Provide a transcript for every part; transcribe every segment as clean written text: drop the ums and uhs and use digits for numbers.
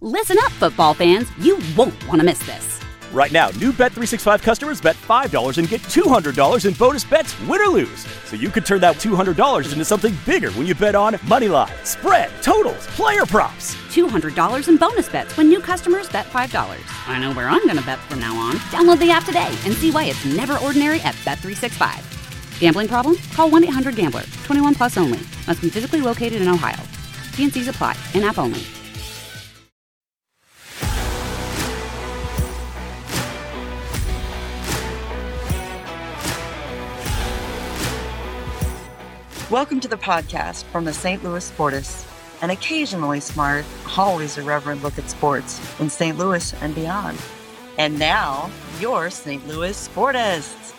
Listen up, football fans. You won't want to miss this. Right now, new Bet365 customers bet $5 and get $200 in bonus bets, win or lose. So you could turn that $200 into something bigger when you bet on money line, spread, totals, player props. $200 in bonus bets when new customers bet $5. I know where I'm going to bet from now on. Download the app today and see why it's never ordinary at Bet365. Gambling problem? Call 1-800-GAMBLER. 21 plus only. Must be physically located in Ohio. T&Cs apply. In-app only. Welcome to the podcast from the St. Louis Sportists, an occasionally smart, always irreverent look at sports in St. Louis and beyond. And now, your St. Louis Sportists.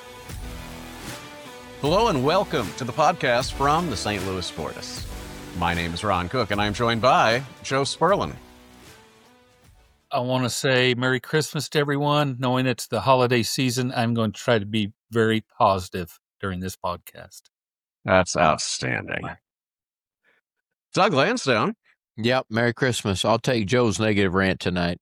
Hello and welcome to the podcast from the St. Louis Sportists. My name is Ron Cook and I'm joined by Joe Sperlin. I want to say Merry Christmas to everyone. Knowing it's the holiday season, I'm going to try to be very positive during this podcast. That's outstanding. Doug Lansdowne. Yep, Merry Christmas. I'll take Joe's negative rant tonight.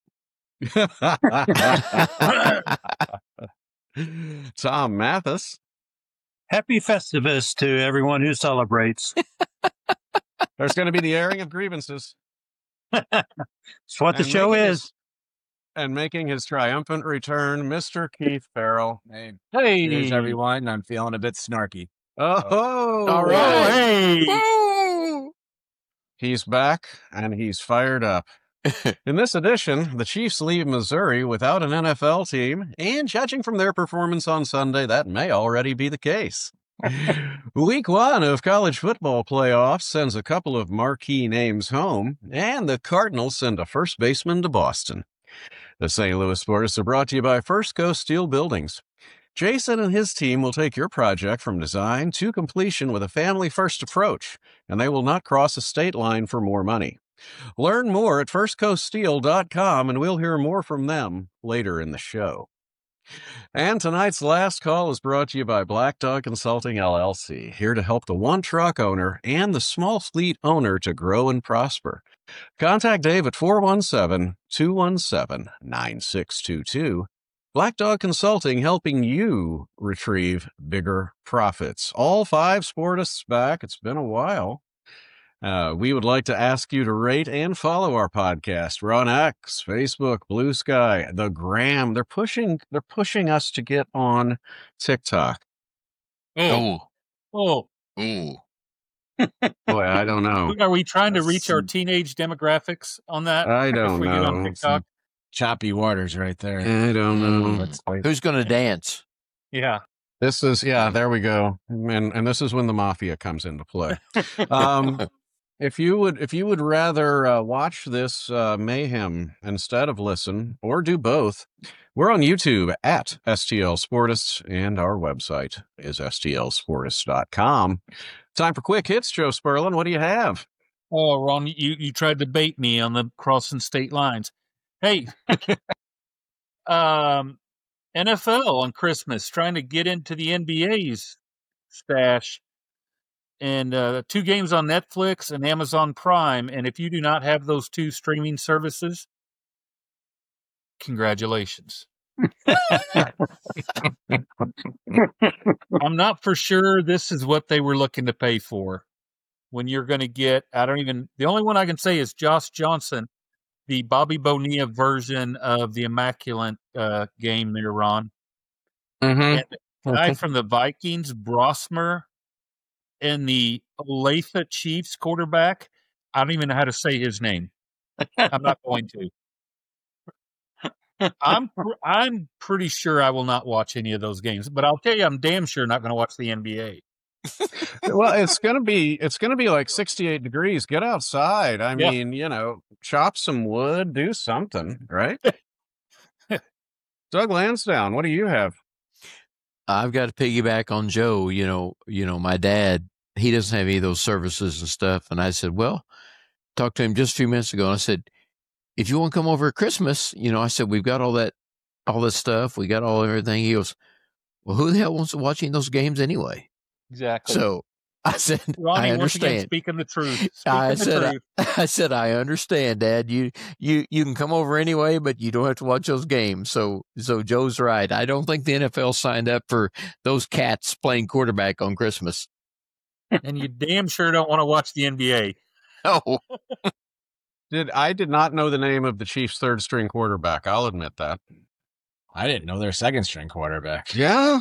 Tom Mathis. Happy Festivus to everyone who celebrates. There's going to be the airing of grievances. It's what the show is. And making his triumphant return, Mr. Keith Farrell. Hey, Hey, here's everyone. I'm feeling a bit snarky. Oh, all right. Hey. He's back and he's fired up. In this edition, the Chiefs leave Missouri without an NFL team, and judging from their performance on Sunday, that may already be the case. Week 1 of college football playoffs sends a couple of marquee names home, and the Cardinals send a first baseman to Boston. The St. Louis Sportists are brought to you by First Coast Steel Buildings. Jason and his team will take your project from design to completion with a family-first approach, and they will not cross a state line for more money. Learn more at firstcoaststeel.com, and we'll hear more from them later in the show. And tonight's last call is brought to you by Black Dog Consulting, LLC, here to help the one-truck owner and the small fleet owner to grow and prosper. Contact Dave at 417-217-9622. Black Dog Consulting, helping you retrieve bigger profits. All 5 Sportists back. It's been a while. We would like to ask you to rate and follow our podcast. We're on X, Facebook, Blue Sky, the Gram. They're pushing us to get on TikTok. Oh. Ooh. Boy, I don't know. Are we trying to reach our teenage demographics on that? I don't if we get on know. TikTok? Choppy waters right there. I don't know. Who's going to dance? Yeah. This is, there we go. And this is when the mafia comes into play. If you would rather watch this mayhem instead of listen, or do both, we're on YouTube at STL Sportists, and our website is stlsportists.com. Time for quick hits, Joe Sperlin. What do you have? Oh, Ron, you tried to bait me on the crossing state lines. Hey, NFL on Christmas, trying to get into the NBA's stash. And 2 games on Netflix and Amazon Prime. And if you do not have those 2 streaming services, congratulations. I'm not for sure this is what they were looking to pay for. When you're going to get, the only one I can say is Josh Johnson, the Bobby Bonilla version of the Immaculate game there, Ron. Mm-hmm. And the guy from the Vikings, Brosmer, and the Olathe Chiefs quarterback, I don't even know how to say his name. I'm not going to. I'm pretty sure I will not watch any of those games, but I'll tell you, I'm damn sure not going to watch the NBA. Well, it's gonna be like 68 degrees. Get outside. I mean, chop some wood, do something, right? Doug Lansdowne, what do you have? I've got to piggyback on Joe. My dad, he doesn't have any of those services and stuff. And I said, well, talked to him just a few minutes ago. And I said, if you want to come over at Christmas, I said, we've got all that stuff. We got everything. He goes, well, who the hell wants to watch those games anyway? Exactly. So I said, Ronnie, I once again, understand. speaking the truth. I said, I understand, Dad. You can come over anyway, but you don't have to watch those games. So Joe's right. I don't think the NFL signed up for those cats playing quarterback on Christmas. And you damn sure don't want to watch the NBA. Oh, I did not know the name of the Chiefs' third string quarterback. I'll admit that. I didn't know their second string quarterback. Yeah.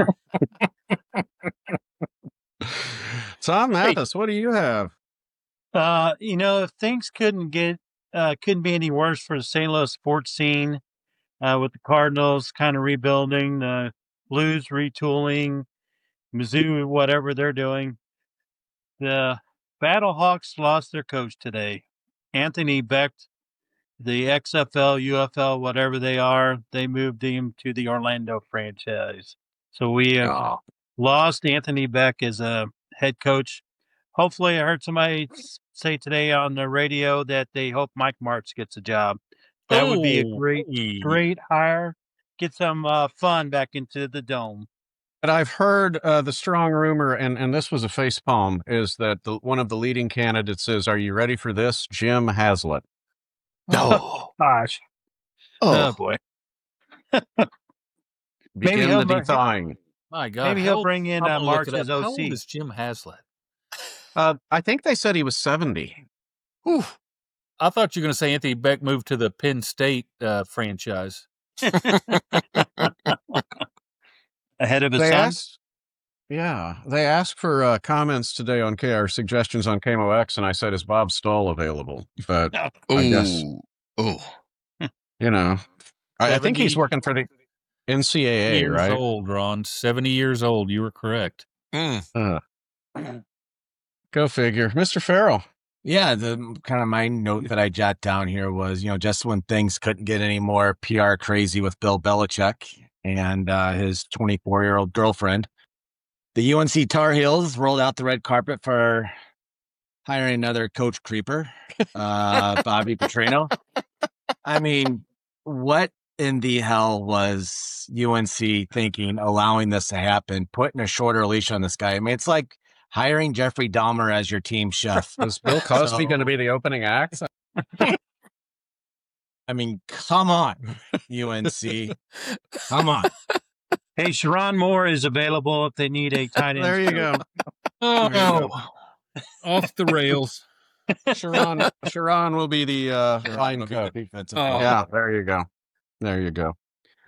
Tom Mathis, what do you have? If things couldn't be any worse for the St. Louis sports scene, with the Cardinals kind of rebuilding, the Blues retooling, Mizzou, whatever they're doing. The Battlehawks lost their coach today. Anthony Beck, the XFL, UFL, whatever they are, they moved him to the Orlando franchise. So we have lost Anthony Beck as a head coach. Hopefully, I heard somebody say today on the radio that they hope Mike Martz gets a job. That would be a great hire. Get some fun back into the Dome. But I've heard the strong rumor, and this was a facepalm, is that one of the leading candidates is, are you ready for this? Jim Haslett. Oh, gosh. Oh boy. Begin the defying. My God. Maybe he'll bring in March as OC. How old is Jim Haslett? I think they said he was 70. Oof. I thought you were going to say Anthony Beck moved to the Penn State franchise. Ahead of his son? They asked for comments today on our suggestions on KMOX, and I said, is Bob Stahl available? But I guess, I think he's working for the NCAA, right? Old, Ron. 70 years old. You were correct. Go figure. Mr. Farrell. Yeah, the kind of my note that I jot down here was, just when things couldn't get any more PR crazy with Bill Belichick and his 24-year-old girlfriend, the UNC Tar Heels rolled out the red carpet for hiring another coach creeper, Bobby Petrino. I mean, what in the hell was UNC thinking, allowing this to happen, putting a shorter leash on this guy? I mean, it's like hiring Jeffrey Dahmer as your team chef. Is Bill Cosby going to be the opening act? I mean, come on, UNC. Come on. Hey, Sharon Moore is available if they need a tight end. There you go. Off the rails. Sharon will be the line coach. Yeah, there you go. There you go.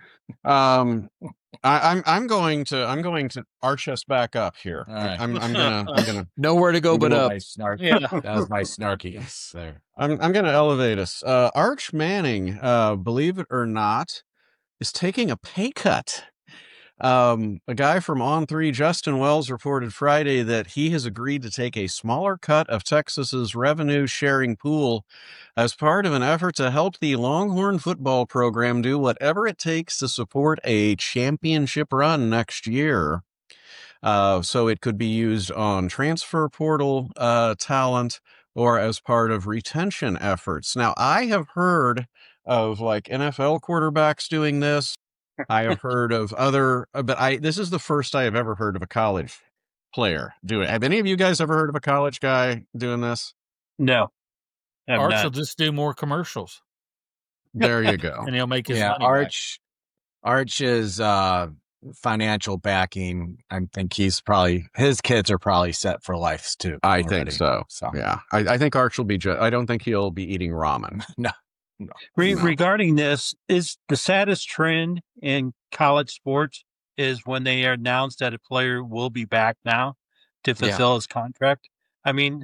I'm going to arch us back up here. Right. I'm gonna nowhere to go but up. Yeah. That was my snarky. Yes, there. I'm gonna elevate us. Arch Manning, believe it or not, is taking a pay cut. A guy from On3, Justin Wells, reported Friday that he has agreed to take a smaller cut of Texas's revenue sharing pool as part of an effort to help the Longhorn football program do whatever it takes to support a championship run next year. So it could be used on transfer portal talent or as part of retention efforts. Now, I have heard of like NFL quarterbacks doing this. I have heard of other, but this is the first I have ever heard of a college player do it. Have any of you guys ever heard of a college guy doing this? No. Arch will just do more commercials. There you go. And he'll make his money back. Arch's financial backing, I think his kids are probably set for life too. I think so. Yeah. I think Arch will be, I don't think he'll be eating ramen. No. Regarding this, is the saddest trend in college sports is when they announced that a player will be back now to fulfill his contract. I mean,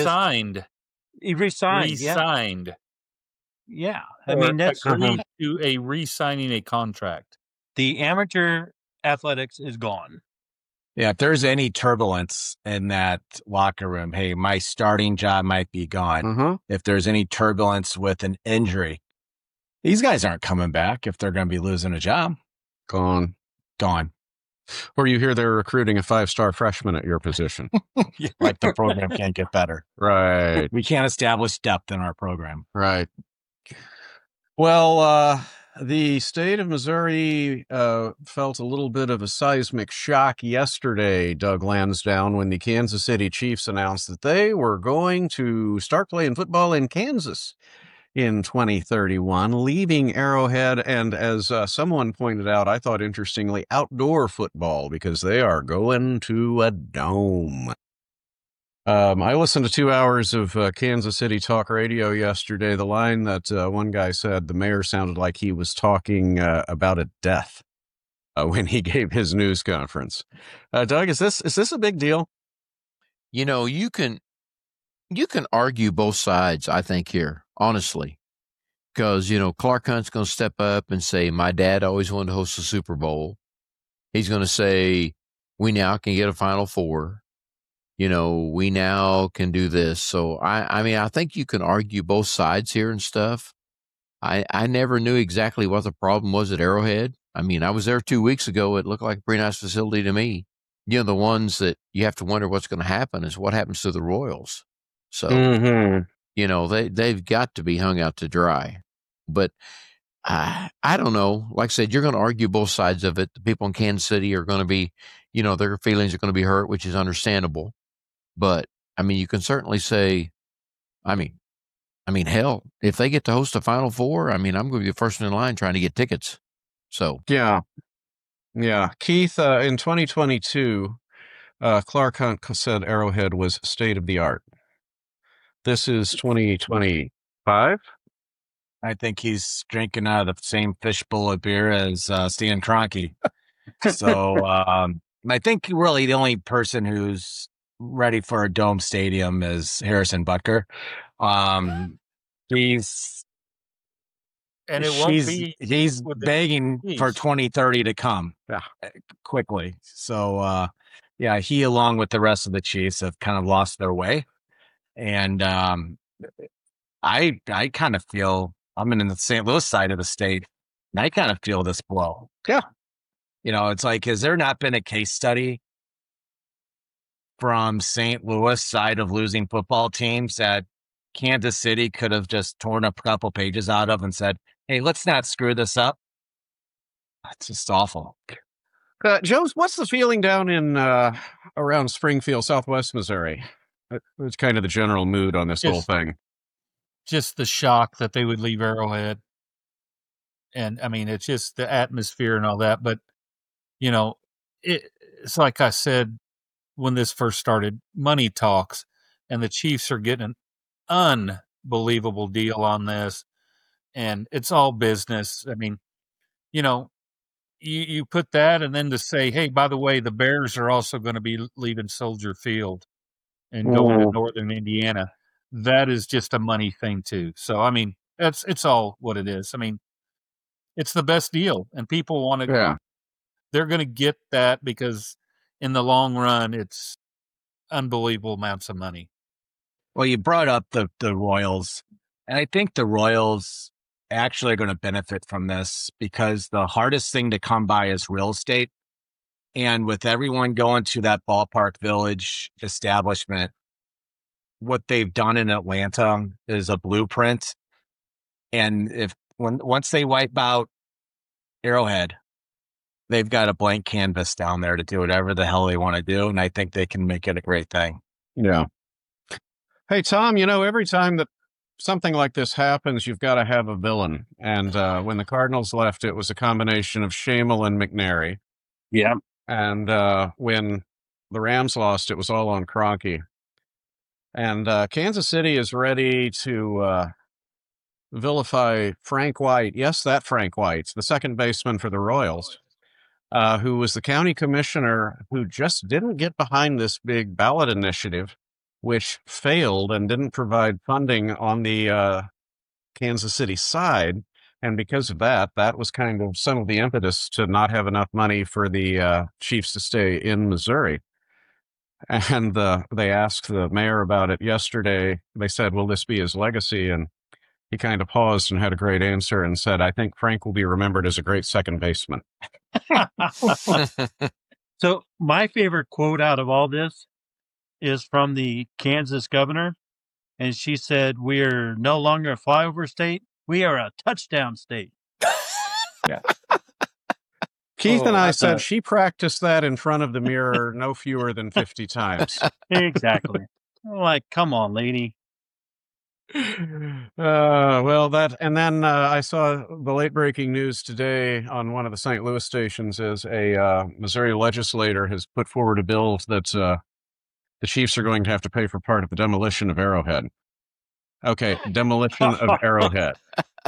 he resigned. Yeah. I mean, that's agreed to a re-signing a contract. The amateur athletics is gone. Yeah, if there's any turbulence in that locker room, hey, my starting job might be gone. Mm-hmm. If there's any turbulence with an injury, these guys aren't coming back if they're going to be losing a job. Gone. Or you hear they're recruiting a 5-star freshman at your position. Like the program can't get better. Right. We can't establish depth in our program. Right. Well, The state of Missouri felt a little bit of a seismic shock yesterday, Doug Lansdowne, when the Kansas City Chiefs announced that they were going to start playing football in Kansas in 2031, leaving Arrowhead and, as someone pointed out, I thought interestingly, outdoor football, because they are going to a dome. I listened to 2 hours of Kansas City talk radio yesterday. The line that one guy said, the mayor sounded like he was talking about a death when he gave his news conference. Doug, is this a big deal? You know, you can argue both sides, I think, here, honestly, because, you know, Clark Hunt's going to step up and say, my dad always wanted to host the Super Bowl. He's going to say, we now can get a Final Four. You know, we now can do this. So, I mean, I think you can argue both sides here and stuff. I never knew exactly what the problem was at Arrowhead. I mean, I was there 2 weeks ago. It looked like a pretty nice facility to me. You know, the ones that you have to wonder what's going to happen is what happens to the Royals. So, you know, they've got to be hung out to dry. But I don't know. Like I said, you're going to argue both sides of it. The people in Kansas City are going to be, you know, their feelings are going to be hurt, which is understandable. But, I mean, you can certainly say, I mean, hell, if they get to host a Final Four, I mean, I'm going to be the first in line trying to get tickets. So. Yeah. Keith, in 2022, Clark Hunt said Arrowhead was state of the art. This is 2025. I think he's drinking out of the same fishbowl of beer as Stan Kroenke. So I think really the only person who's ready for a dome stadium is Harrison Butker. He's begging for 2030 to come quickly. So he, along with the rest of the Chiefs, have kind of lost their way. And I kind of feel, I'm in the St. Louis side of the state, and I kind of feel this blow. Yeah. You know, it's like, has there not been a case study from St. Louis side of losing football teams that Kansas City could have just torn a couple pages out of and said, hey, let's not screw this up? It's just awful. Joe, what's the feeling down in around Springfield, Southwest Missouri? It's kind of the general mood on this whole thing. Just the shock that they would leave Arrowhead. And, I mean, it's just the atmosphere and all that. But, you know, it's like I said when this first started, money talks, and the Chiefs are getting an unbelievable deal on this, and it's all business. I mean, you know, you put that, and then to say, hey, by the way, the Bears are also going to be leaving Soldier Field and going to Northern Indiana. That is just a money thing too. So, I mean, it's all what it is. I mean, it's the best deal, and people want to, they're going to get that because in the long run, it's unbelievable amounts of money. Well, you brought up the Royals, and I think the Royals actually are going to benefit from this because the hardest thing to come by is real estate. And with everyone going to that Ballpark Village establishment, what they've done in Atlanta is a blueprint. And once they wipe out Arrowhead, they've got a blank canvas down there to do whatever the hell they want to do. And I think they can make it a great thing. Yeah. Hey, Tom, you know, every time that something like this happens, you've got to have a villain. And when the Cardinals left, it was a combination of Shamel and McNary. Yeah. And when the Rams lost, it was all on Kroenke. And Kansas City is ready to vilify Frank White. Yes, that Frank White, the second baseman for the Royals, who was the county commissioner who just didn't get behind this big ballot initiative, which failed and didn't provide funding on the Kansas City side. And because of that, that was kind of some of the impetus to not have enough money for the Chiefs to stay in Missouri. And they asked the mayor about it yesterday. They said, will this be his legacy? And he kind of paused and had a great answer and said, I think Frank will be remembered as a great second baseman. So my favorite quote out of all this is from the Kansas governor. And she said, we are no longer a flyover state. We are a touchdown state. Yeah. Keith and I said thought- she practiced that in front of the mirror no fewer than 50 times. Exactly. I'm like, come on, lady. Well, that, and then I saw the late breaking news today on one of the St. Louis stations is a Missouri legislator has put forward a bill that the Chiefs are going to have to pay for part of the demolition of Arrowhead. Okay, demolition of Arrowhead.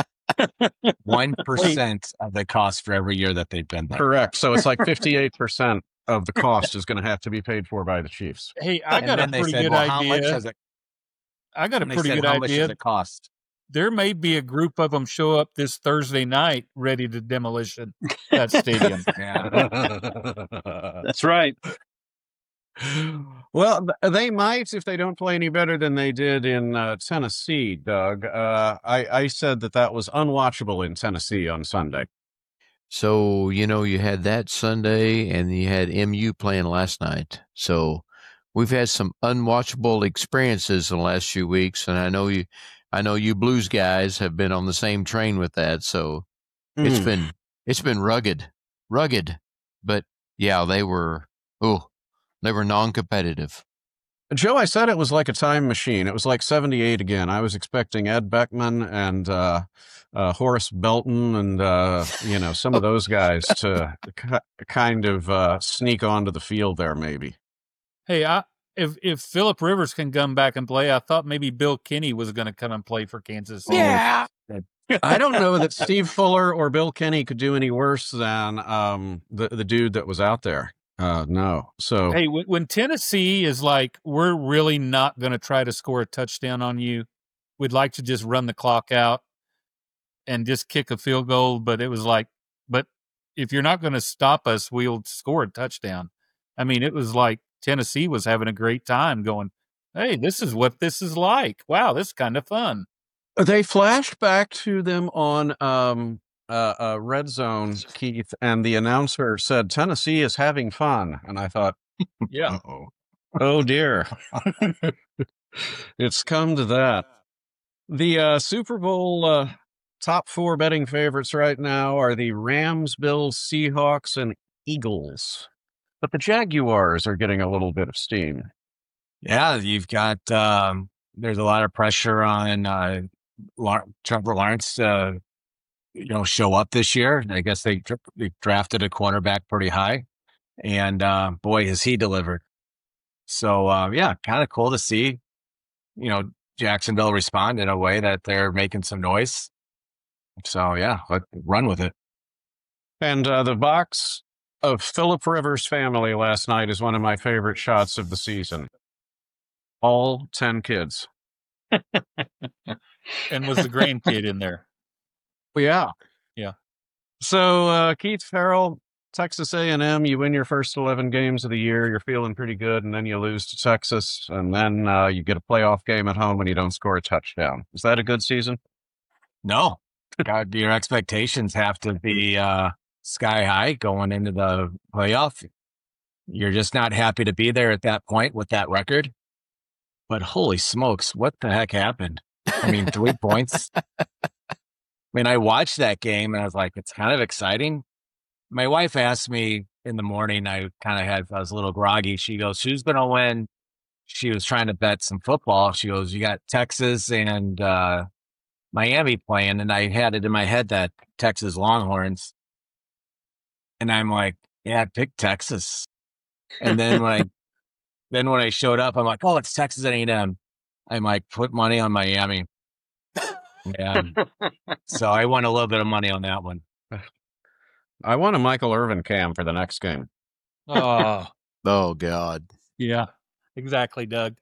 1% of the cost for every year that they've been there. Correct. So it's like 58% of the cost is going to have to be paid for by the Chiefs. Hey, I got a then they pretty said, good well, how much idea. does it? I got a and they pretty said, good how much does idea. it cost? There may be a group of them show up this Thursday night ready to demolition that stadium. Yeah. That's right. Well, they might if they don't play any better than they did in Tennessee, Doug. I said that was unwatchable in Tennessee on Sunday. So, you had that Sunday and you had MU playing last night. So we've had some unwatchable experiences in the last few weeks. And I know you Blues guys have been on the same train with that. So it's been rugged, but yeah, they were non-competitive. Joe, I said it was like a time machine. It was like 78 again. I was expecting Ed Beckman and Horace Belton and, some of those guys to kind of sneak onto the field there, maybe. Hey, if Phillip Rivers can come back and play, I thought maybe Bill Kenny was going to come and play for Kansas City. Yeah. I don't know that Steve Fuller or Bill Kenny could do any worse than the dude that was out there. No. So hey, when Tennessee is like, we're really not going to try to score a touchdown on you. We'd like to just run the clock out and just kick a field goal. But it was like, but if you're not going to stop us, we'll score a touchdown. I mean, it was like Tennessee was having a great time going, hey, this is what this is like. Wow, this is kind of fun. they flashed back to them on Red Zone, Keith, and the announcer said Tennessee is having fun, and I thought, Yeah. oh dear, it's come to that. The Super Bowl top 4 betting favorites right now are the Rams, Bills, Seahawks, and Eagles, but the Jaguars are getting a little bit of steam. Yeah, you've got there's a lot of pressure on Trevor Lawrence to show up this year. I guess they drafted a cornerback pretty high, and boy, has he delivered. So yeah, kind of cool to see Jacksonville respond in a way that they're making some noise. So yeah, let's run with it. And the box of Phillip Rivers' family last night is one of my favorite shots of the season. All 10 kids. And was the grandkid in there? Yeah. Yeah. So Keith Farrell, Texas A&M, you win your first 11 games of the year. You're feeling pretty good, and then you lose to Texas, and then you get a playoff game at home and you don't score a touchdown. Is that a good season? No. God, your expectations have to be sky high going into the playoff. You're just not happy to be there at that point with that record. But holy smokes, what the heck happened? I mean, 3 points. I mean, I watched that game and I was like, it's kind of exciting. My wife asked me in the morning, I was a little groggy. She goes, who's going to win? She was trying to bet some football. She goes, you got Texas and Miami playing. And I had it in my head that Texas Longhorns. And I'm like, yeah, pick Texas. And then when I showed up, I'm like, oh, it's Texas A&M. I'm like, put money on Miami. Yeah. So I won a little bit of money on that one. I want a Michael Irvin cam for the next game. Oh, Oh, God. yeah, exactly, Doug.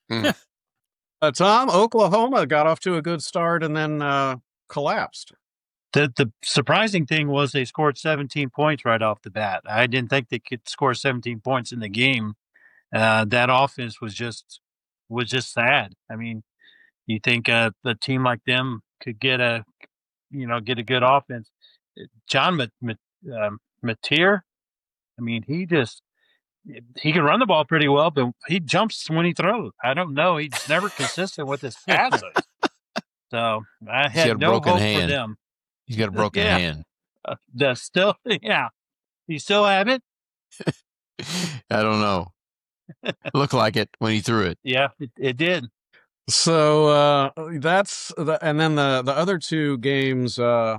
Tom, Oklahoma got off to a good start and then collapsed. The surprising thing was they scored 17 points right off the bat. I didn't think they could score 17 points in the game. That offense was just sad. I mean, you think a team like them could get a good offense. John Mateer, I mean, he can run the ball pretty well, but he jumps when he throws. I don't know. He's never consistent with his passes. So I had no hope for them. He's got a broken hand. That's still, yeah. You still have it? I don't know. Looked like it when he threw it. Yeah, it did. So that's and then the other two games,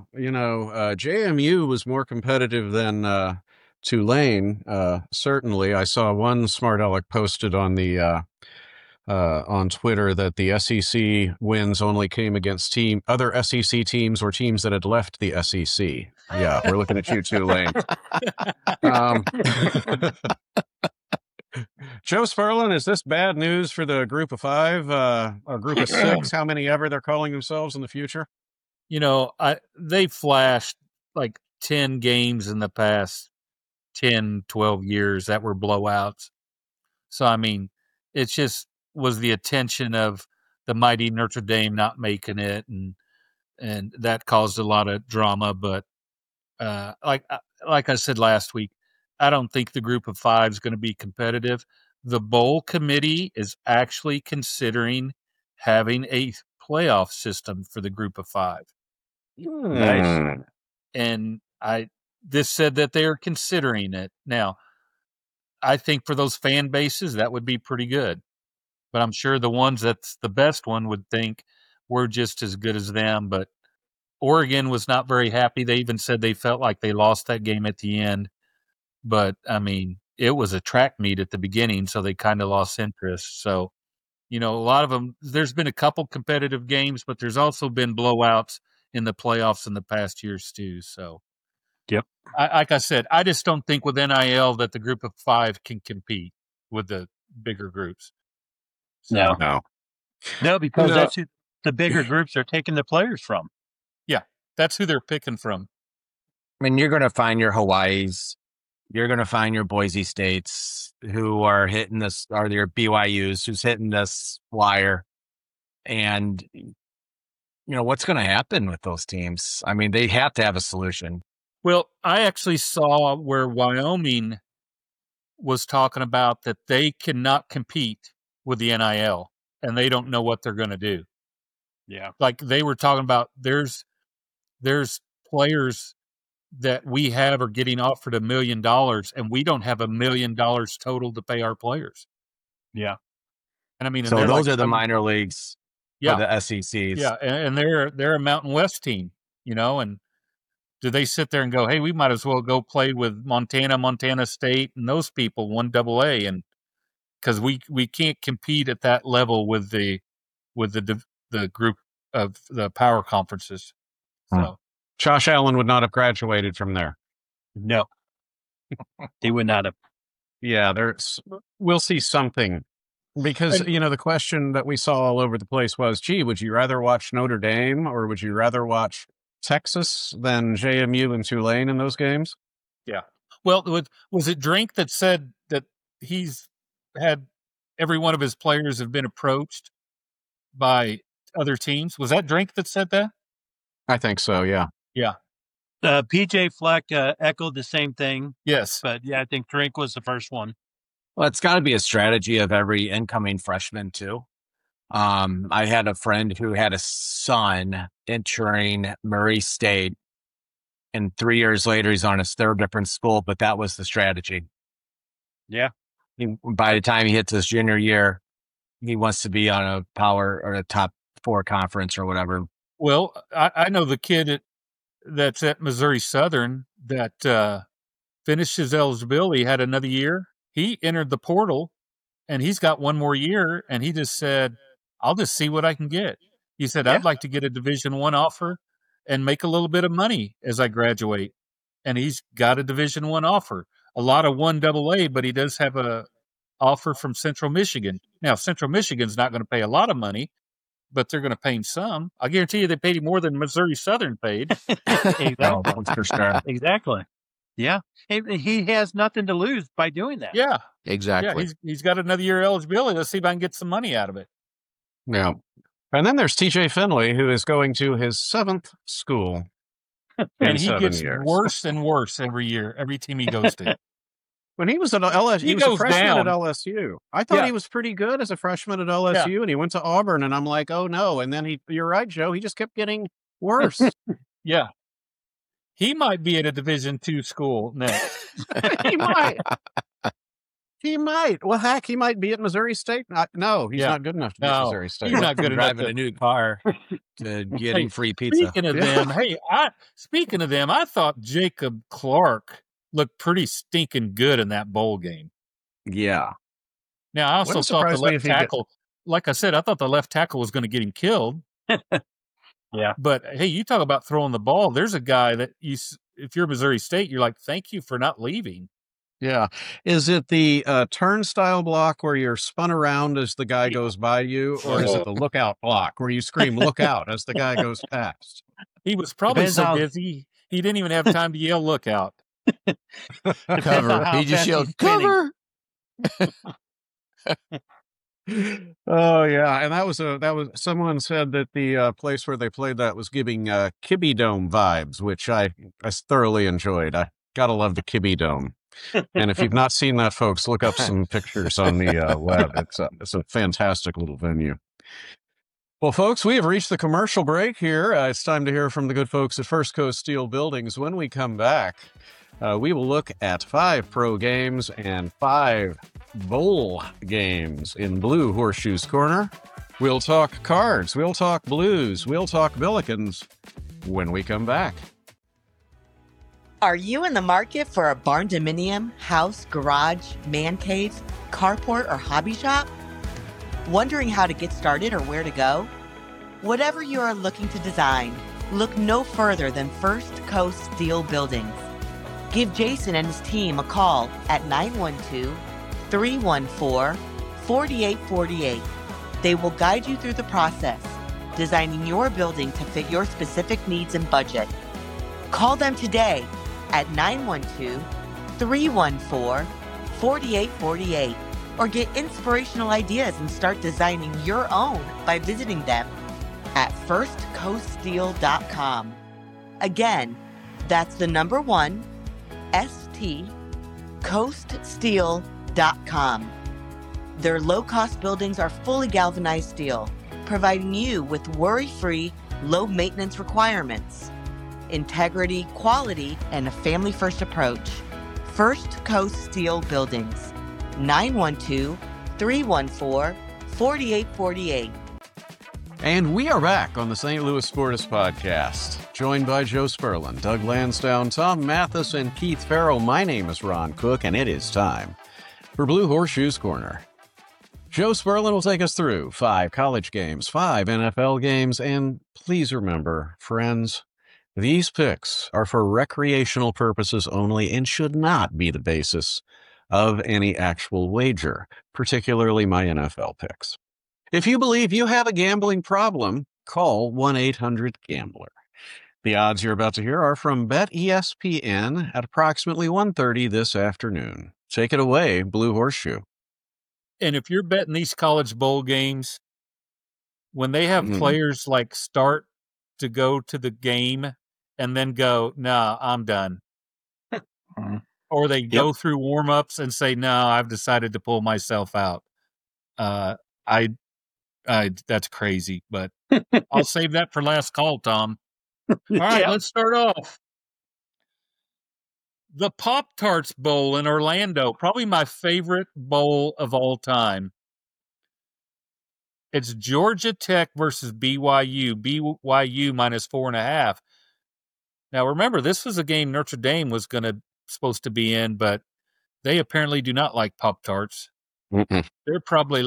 JMU was more competitive than Tulane. Certainly, I saw one smart aleck posted on the on Twitter that the SEC wins only came against other SEC teams or teams that had left the SEC. Yeah, we're looking at you, Tulane. Joe Sperlin, is this bad news for the group of five or group of six, how many ever they're calling themselves in the future? They flashed like 10 games in the past 10, 12 years that were blowouts. So, I mean, it just was the attention of the mighty Notre Dame not making it, and that caused a lot of drama. But like I said last week, I don't think the group of five is going to be competitive. The bowl committee is actually considering having a playoff system for the group of five. Nice. And this said that they are considering it. Now, I think for those fan bases, that would be pretty good. But I'm sure the ones that's the best one would think we're just as good as them. But Oregon was not very happy. They even said they felt like they lost that game at the end. But, I mean, it was a track meet at the beginning, so they kind of lost interest. So, a lot of them, there's been a couple competitive games, but there's also been blowouts in the playoffs in the past years too. So, yep. Like I said, I just don't think with NIL that the group of five can compete with the bigger groups. So, No, because that's who the bigger groups are taking the players from. Yeah, that's who they're picking from. I mean, you're going to find your Hawaiis. You're going to find your Boise States who are hitting this, or your BYUs who's hitting this wire. And, what's going to happen with those teams? I mean, they have to have a solution. Well, I actually saw where Wyoming was talking about that they cannot compete with the NIL, and they don't know what they're going to do. Yeah. Like they were talking about there's players that we have are getting offered $1 million, and we don't have $1 million total to pay our players. Yeah. And I mean, so those are the minor leagues for the SECs. Yeah. And they're a Mountain West team, and do they sit there and go, hey, we might as well go play with Montana State and those people 1AA, and because we can't compete at that level with the group of the power conferences. So Josh Allen would not have graduated from there. No, he would not have. Yeah, we'll see something. Because, the question that we saw all over the place was, gee, would you rather watch Notre Dame or would you rather watch Texas than JMU and Tulane in those games? Yeah. Well, was it Drink that said that he's had every one of his players have been approached by other teams? Was that Drink that said that? I think so, yeah. Yeah. PJ Fleck echoed the same thing. Yes. But yeah, I think Drink was the first one. Well, it's got to be a strategy of every incoming freshman too. I had a friend who had a son entering Murray State, and 3 years later, he's on his third different school, but that was the strategy. Yeah. By the time he hits his junior year, he wants to be on a power or a top 4 conference or whatever. Well, I know the kid that's at Missouri Southern that finished his eligibility, had another year. He entered the portal, and he's got one more year, and he just said, I'll just see what I can get. He said, I'd like to get a Division I offer and make a little bit of money as I graduate. And he's got a Division I offer, a lot of 1AA, but he does have a offer from Central Michigan. Now, Central Michigan's not going to pay a lot of money, but they're going to pay him some. I guarantee you they paid him more than Missouri Southern paid. Exactly. For sure. Exactly. Yeah. He has nothing to lose by doing that. Yeah. Exactly. Yeah, he's got another year eligibility. Let's see if I can get some money out of it. Yeah. And then there's TJ Finley, who is going to his 7th school. And he gets worse and worse every year, every team he goes to. When he was at LSU, he was a freshman at LSU. I thought he was pretty good as a freshman at LSU, and he went to Auburn, and I'm like, oh no. And then you're right, Joe, he just kept getting worse. Yeah. He might be at a Division II school next. He might. He might. Well, heck, he might be at Missouri State. No, he's not good enough to be at Missouri State. He's not good enough driving a new car to getting free pizza. Speaking of them, I thought Jacob Clark looked pretty stinking good in that bowl game. Yeah. Now, I also thought the left tackle, like I said, I thought the left tackle was going to get him killed. Yeah. But, hey, you talk about throwing the ball. There's a guy that if you're Missouri State, you're like, thank you for not leaving. Yeah. Is it the turnstile block where you're spun around as the guy goes by you, or is it the lookout block where you scream, look out, as the guy goes past? He was probably busy, he didn't even have time to yell, look out. Cover. He just yelled, cover. Oh, yeah. And that was someone said that the place where they played that was giving Kibby Dome vibes, which I thoroughly enjoyed. I gotta love the Kibby Dome. And if you've not seen that, folks, look up some pictures on the web. It's a fantastic little venue. Well, folks, we have reached the commercial break here. It's time to hear from the good folks at First Coast Steel Buildings. When we come back, we will look at 5 pro games and 5 bowl games in Blue Horseshoes Corner. We'll talk cards, we'll talk blues, we'll talk Billikens when we come back. Are you in the market for a barn dominium, house, garage, man cave, carport, or hobby shop? Wondering how to get started or where to go? Whatever you are looking to design, look no further than First Coast Steel Buildings. Give Jason and his team a call at 912-314-4848. They will guide you through the process, designing your building to fit your specific needs and budget. Call them today at 912-314-4848 or get inspirational ideas and start designing your own by visiting them at firstcoaststeel.com. Again, that's the number 1, stcoaststeel.com. Their low-cost buildings are fully galvanized steel, providing you with worry-free, low-maintenance requirements, integrity, quality, and a family-first approach. First Coast Steel Buildings, 912-314-4848. And we are back on the St. Louis Sportis Podcast, joined by Joe Sperlin, Doug Lansdowne, Tom Mathis, and Keith Farrell. My name is Ron Cook, and it is time for Blue Horseshoes Corner. Joe Sperlin will take us through 5 college games, 5 NFL games, and please remember, friends, these picks are for recreational purposes only and should not be the basis of any actual wager, particularly my NFL picks. If you believe you have a gambling problem, call 1-800-GAMBLER. The odds you're about to hear are from BetESPN at approximately 1:30 this afternoon. Take it away, Blue Horseshoe. And if you're betting these college bowl games, when they have players like start to go to the game and then go, nah, I'm done. Or they go through warm-ups and say, no, I've decided to pull myself out. That's crazy, but I'll save that for last call, Tom. All right, let's start off. The Pop-Tarts Bowl in Orlando, probably my favorite bowl of all time. It's Georgia Tech versus BYU. BYU minus 4.5. Now, remember, this was a game Notre Dame was supposed to be in, but they apparently do not like Pop-Tarts. They're probably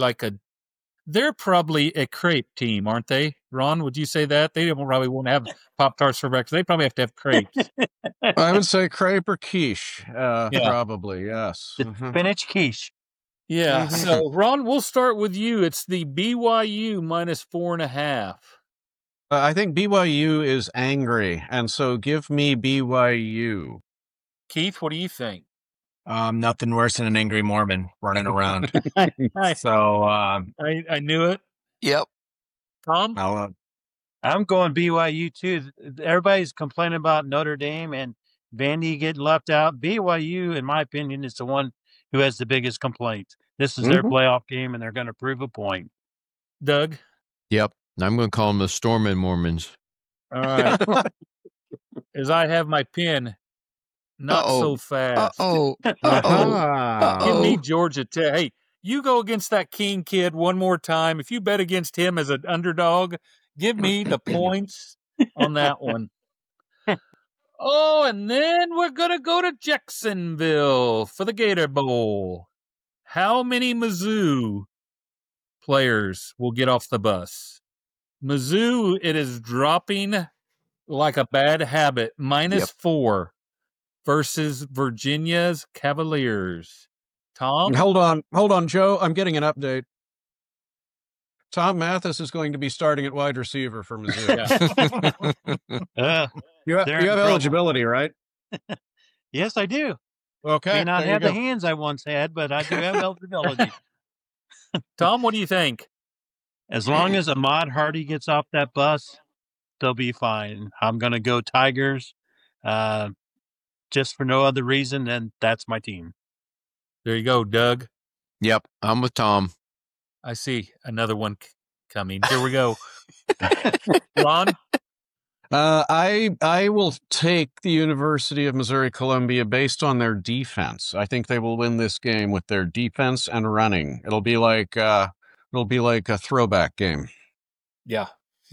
a crepe team, aren't they? Ron, would you say that? They probably won't have Pop-Tarts for breakfast. They probably have to have crepes. I would say crepe or quiche, probably, yes. Spinach quiche. Yeah. So, Ron, we'll start with you. It's the BYU minus 4.5. I think BYU is angry, and so give me BYU. Keith, what do you think? Nothing worse than an angry Mormon running around. So I knew it. Yep. Tom? I'm going BYU too. Everybody's complaining about Notre Dame and Vandy getting left out. BYU, in my opinion, is the one who has the biggest complaints. This is their playoff game, and they're going to prove a point. Doug? Yep. I'm going to call them the Stormin' Mormons. All right. as I have my pen, not so fast. Give me Georgia Tech. Hey, you go against that King kid one more time. If you bet against him as an underdog, give me the points on that one. Oh, and then we're going to go to Jacksonville for the Gator Bowl. How many Mizzou players will get off the bus? Mizzou, it is dropping like a bad habit, -4 versus Virginia's Cavaliers. Tom? Hold on, Joe. I'm getting an update. Tom Mathis is going to be starting at wide receiver for Mizzou. You have eligibility, right? Yes, I do. Okay. May not have the hands I once had, but I do have eligibility. Tom, what do you think? As long as Ahmad Hardy gets off that bus, they'll be fine. I'm going to go Tigers, just for no other reason, and that's my team. There you go, Doug. Yep, I'm with Tom. I see another one coming. Here we go. Ron? I will take the University of Missouri-Columbia based on their defense. I think they will win this game with their defense and running. It'll be like a throwback game. Yeah.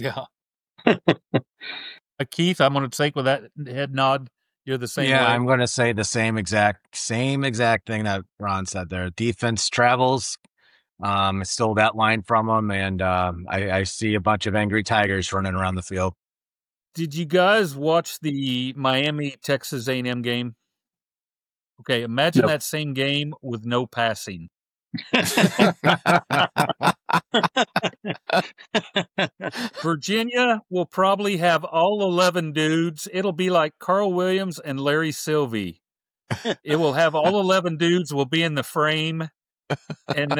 Keith, I'm going to take with that head nod. You're the same way. Yeah, I'm going to say the same exact thing that Ron said there. Defense travels. I stole that line from them, and I see a bunch of angry Tigers running around the field. Did you guys watch the Miami Texas A&M game? Okay, imagine that same game with no passing. Virginia will probably have all 11 dudes. It'll be like Carl Williams and Larry Sylvie. It will have all 11 dudes will be in the frame, and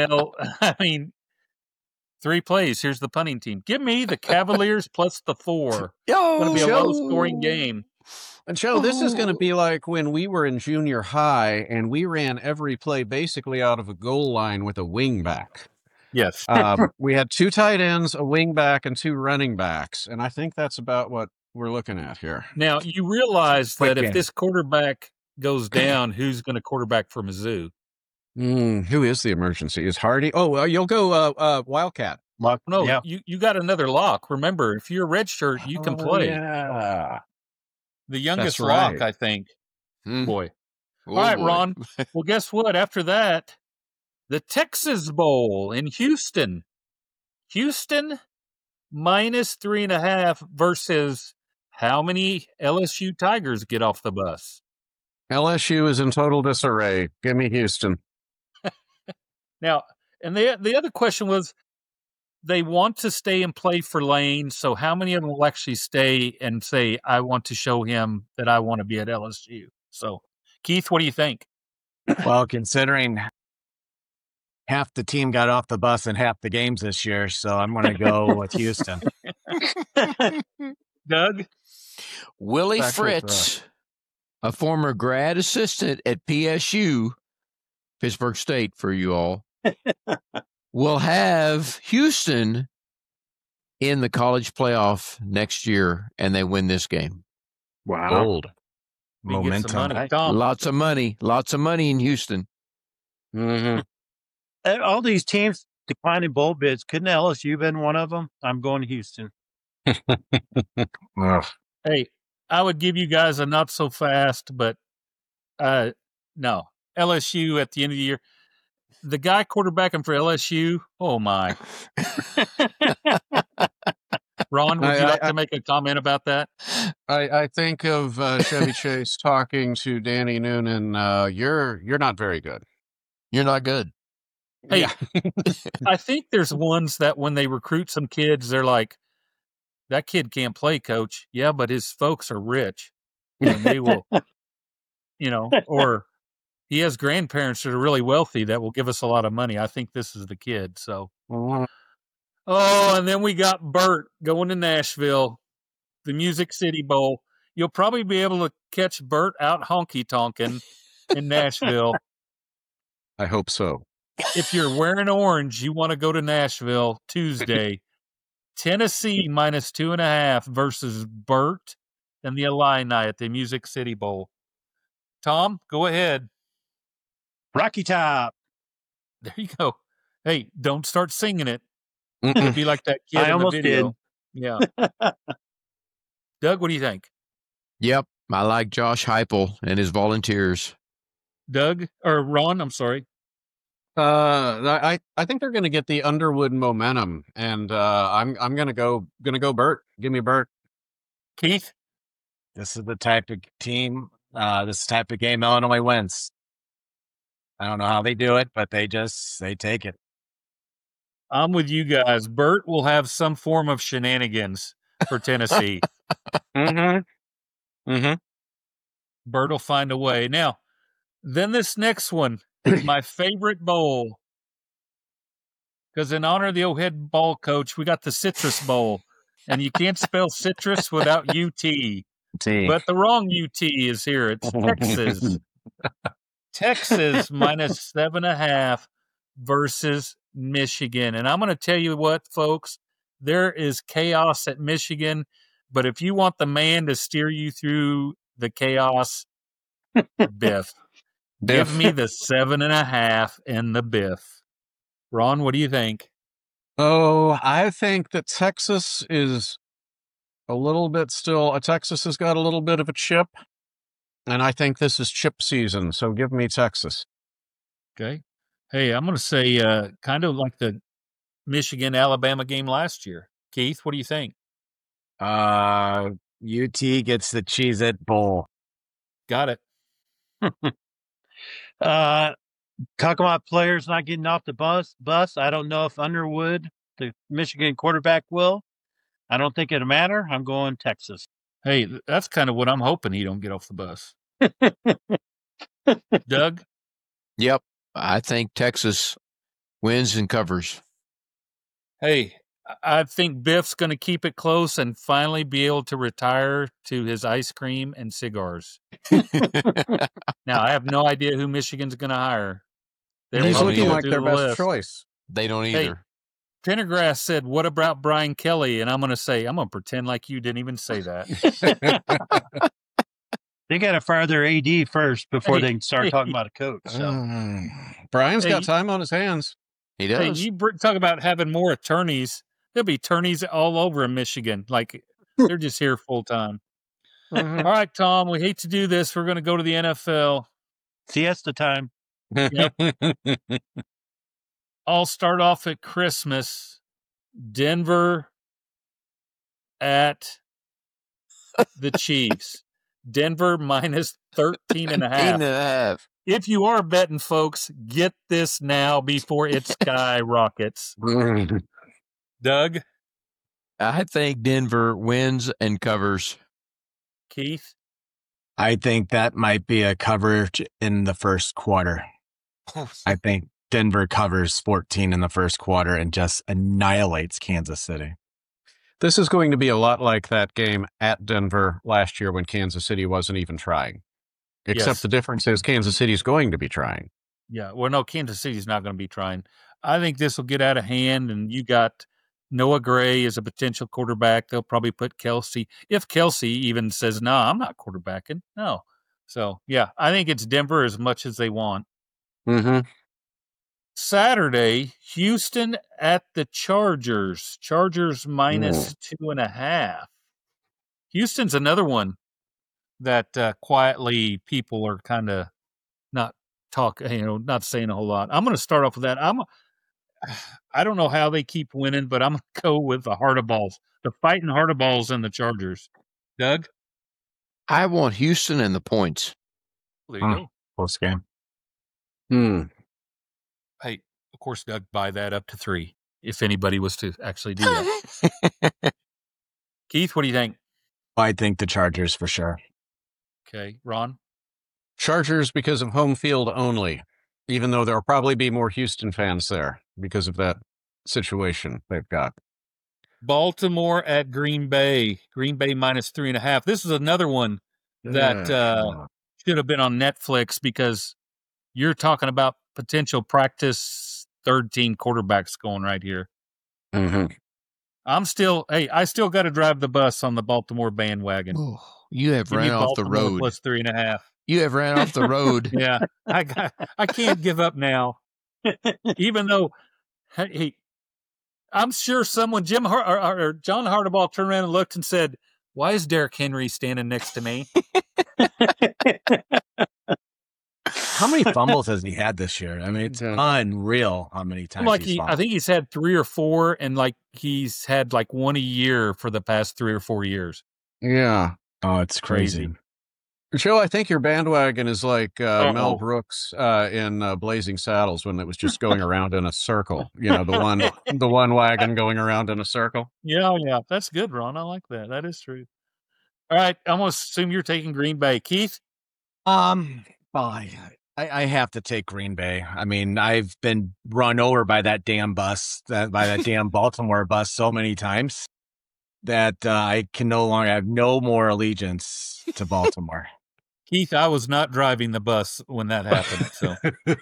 three plays. Here's the punting team. Give me the Cavaliers plus the 4. It's going to be a low-scoring game. And Joe, this is going to be like when we were in junior high and we ran every play basically out of a goal line with a wing back. Yes. We had 2 tight ends, a wing back, and 2 running backs. And I think that's about what we're looking at here. Now, you realize that if this quarterback goes down, who's going to quarterback for Mizzou? Who is the emergency? Is Hardy? Oh, you'll go Wildcat. No, yeah. you got another lock. Remember, if you're a red shirt, you can play. Yeah. The youngest lock, I think. Boy. All right, Ron. Well, guess what? After that, the Texas Bowl in Houston. Houston -3.5 versus how many LSU Tigers get off the bus? LSU is in total disarray. Give me Houston. Now, and the other question was, they want to stay and play for Lane, so how many of them will actually stay and say, I want to show him that I want to be at LSU? So, Keith, what do you think? Well, considering half the team got off the bus in half the games this year, so I'm going to go with Houston. Doug? Willie Fritz, a former grad assistant at PSU, Pittsburgh State for you all, will have Houston in the college playoff next year, and they win this game. Wow. Gold. Momentum. Lots of money in Houston. Mm-hmm. All these teams declining bowl bids. Couldn't LSU been one of them? I'm going to Houston. Hey, I would give you guys a not so fast, but no. LSU at the end of the year. The guy quarterbacking for LSU, oh my. Ron, would you like to make a comment about that? I think of Chevy Chase talking to Danny Noonan. You're not very good. You're not good. Hey, I think there's ones that when they recruit some kids, they're like, that kid can't play, coach. Yeah, but his folks are rich. And they will, or he has grandparents that are really wealthy that will give us a lot of money. I think this is the kid. So, oh, and then we got Burt going to Nashville, the Music City Bowl. You'll probably be able to catch Burt out honky-tonking in Nashville. I hope so. If you're wearing orange, you want to go to Nashville Tuesday. Tennessee -2.5 versus Burt and the Illini at the Music City Bowl. Tom, go ahead. Rocky Top. There you go. Hey, don't start singing it. It'd be like that kid I in the almost video. did. Yeah. Doug, what do you think? Yep, I like Josh Heupel and his Volunteers. Doug or Ron? I'm sorry. I think they're going to get the Underwood momentum, and I'm going to go Burt. Give me Burt. Keith? This is the type of team, this type of game Illinois wins. I don't know how they do it, but they take it. I'm with you guys. Burt will have some form of shenanigans for Tennessee. Mm-hmm. Burt will find a way. Now, then this next one is my favorite bowl. Because in honor of the old head ball coach, we got the Citrus Bowl. And you can't spell citrus without UT. But the wrong UT is here. It's Texas. Texas minus 7.5 versus Michigan. And I'm going to tell you what, folks, there is chaos at Michigan. But if you want the man to steer you through the chaos, Biff. Give me the 7.5 and the Biff. Ron, what do you think? Oh, I think that Texas is a little bit still. Texas has got a little bit of a chip, and I think this is chip season. So give me Texas. Okay. Hey, I'm going to say kind of like the Michigan-Alabama game last year. Keith, what do you think? UT gets the Cheez-It Bowl. Got it. Talking about players not getting off the bus. I don't know if Underwood, the Michigan quarterback, will. I don't think it'll matter. I'm going Texas. Hey, that's kind of what I'm hoping he don't get off the bus. Doug? Yep, I think Texas wins and covers. Hey, I think Biff's going to keep it close and finally be able to retire to his ice cream and cigars. Now, I have no idea who Michigan's going to hire. He's looking like their best choice. They don't either. Hey, Pendergrass said, what about Brian Kelly? And I'm going to pretend like you didn't even say that. They got to fire their AD first before they can start talking about a coach. So. Brian's got time on his hands. He does. Hey, you talk about having more attorneys. There'll be attorneys all over in Michigan. Like, they're just here full time. All right, Tom, we hate to do this. We're going to go to the NFL. Siesta time. Yep. I'll start off at Christmas. Denver at the Chiefs. Denver minus 13.5. If you are betting, folks, get this now before it skyrockets. Doug? I think Denver wins and covers. Keith? I think that might be a coverage in the first quarter. I think Denver covers 14 in the first quarter and just annihilates Kansas City. This is going to be a lot like that game at Denver last year when Kansas City wasn't even trying. Except the difference is Kansas City's going to be trying. Yeah, well, no, Kansas City's not going to be trying. I think this will get out of hand, and you got Noah Gray as a potential quarterback. They'll probably put Kelsey. If Kelsey even says, no, I'm not quarterbacking. No. So, yeah, I think it's Denver as much as they want. Mm-hmm. Saturday, Houston at the Chargers. Chargers minus 2.5. Houston's another one that quietly people are kind of not saying a whole lot. I'm going to start off with that. I don't know how they keep winning, but I'm going to go with the Heart of Balls, the fighting Heart of Balls and the Chargers. Doug? I want Houston and the points. There you go. Close game. Hey, of course, Doug, buy that up to 3 if anybody was to actually do that. Keith, what do you think? I think the Chargers for sure. Okay. Ron? Chargers because of home field only, even though there'll probably be more Houston fans there because of that situation they've got. Baltimore at Green Bay. Green Bay minus 3.5. This is another one that should have been on Netflix because you're talking about potential practice third-team quarterbacks going right here. Mm-hmm. I still got to drive the bus on the Baltimore bandwagon. Oh, you have Give ran me off the Baltimore road. plus 3.5. You have ran off the road. Yeah, I can't give up now. Even though, hey, I'm sure someone, John Harbaugh, turned around and looked and said, "Why is Derrick Henry standing next to me?" How many fumbles has he had this year? I mean, it's unreal how many times he's fumbled. I think he's had 3 or 4, and he's had one a year for the past 3 or 4 years. Yeah. Oh, it's crazy. Joe, I think your bandwagon is like Mel Brooks in Blazing Saddles when it was just going around in a circle. The one wagon going around in a circle. Yeah, that's good, Ron. I like that. That is true. All right, I'm going to assume you're taking Green Bay. Keith? I have to take Green Bay. I mean, I've been run over by that damn bus, by that damn Baltimore bus so many times that I have no more allegiance to Baltimore. Keith, I was not driving the bus when that happened. So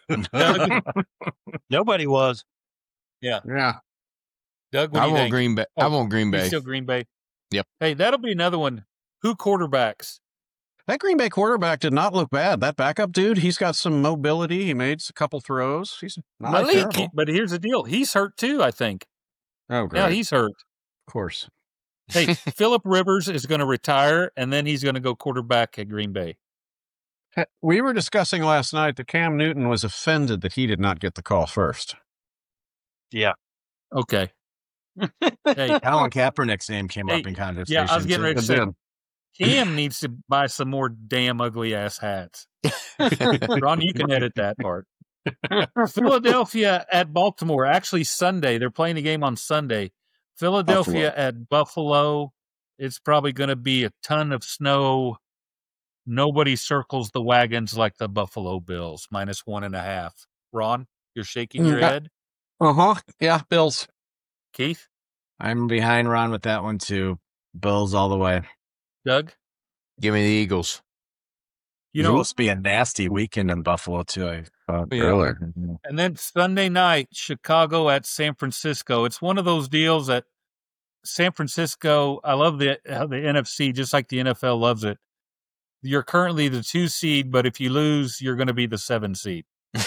Nobody was. Yeah. I Doug, what do you want think? Green Bay. I want Green Bay. Still Green Bay? Yep. Hey, that'll be another one. Who quarterbacks? That Green Bay quarterback did not look bad. That backup dude, he's got some mobility. He made a couple throws. He's not terrible. But here's the deal. He's hurt too, I think. Oh, great. Yeah, he's hurt. Of course. Hey, Phillip Rivers is going to retire, and then he's going to go quarterback at Green Bay. We were discussing last night that Cam Newton was offended that he did not get the call first. Yeah. Okay. Hey, Colin Kaepernick's name came up in conversation. Yeah, I was getting ready to say, Cam needs to buy some more damn ugly ass hats. Ron, you can edit that part. Philadelphia at Baltimore. Actually, Sunday. They're playing a game on Sunday. Philadelphia at Buffalo. It's probably going to be a ton of snow. Nobody circles the wagons like the Buffalo Bills, -1.5. Ron, you're shaking your head. Yeah, Bills. Keith? I'm behind Ron with that one too. Bills all the way. Doug? Give me the Eagles. It's supposed to be a nasty weekend in Buffalo too. I thought earlier. And then Sunday night, Chicago at San Francisco. It's one of those deals that San Francisco, I love the NFC, just like the NFL loves it. You're currently the 2 seed, but if you lose, you're going to be the 7 seed.